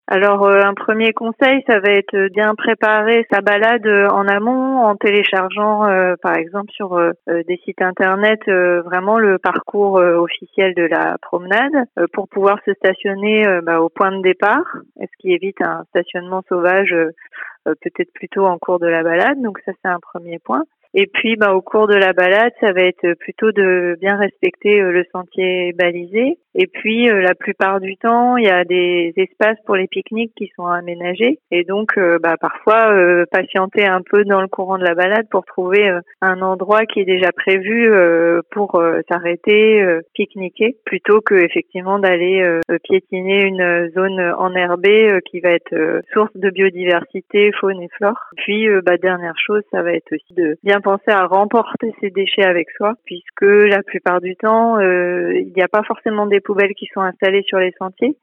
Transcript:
Alors, un premier conseil, ça va être bien préparer sa balade en amont, en téléchargeant, par exemple, sur des sites internet, vraiment le parcours officiel de la promenade, pour pouvoir se stationner au point de départ, ce qui évite un stationnement sauvage, peut-être plutôt en cours de la balade. Donc ça, c'est un premier point. Et puis, au cours de la balade, ça va être plutôt de bien respecter le sentier balisé. Et puis, la plupart du temps, il y a des espaces pour les pique-niques qui sont aménagés. Et donc, parfois, patienter un peu dans le courant de la balade pour trouver un endroit qui est déjà prévu pour s'arrêter, pique-niquer, plutôt que effectivement d'aller piétiner une zone enherbée qui va être source de biodiversité, faune et flore. Puis, dernière chose, ça va être aussi de bien penser à remporter ses déchets avec soi, puisque la plupart du temps, il n'y a pas forcément des poubelles qui sont installées sur les sentiers.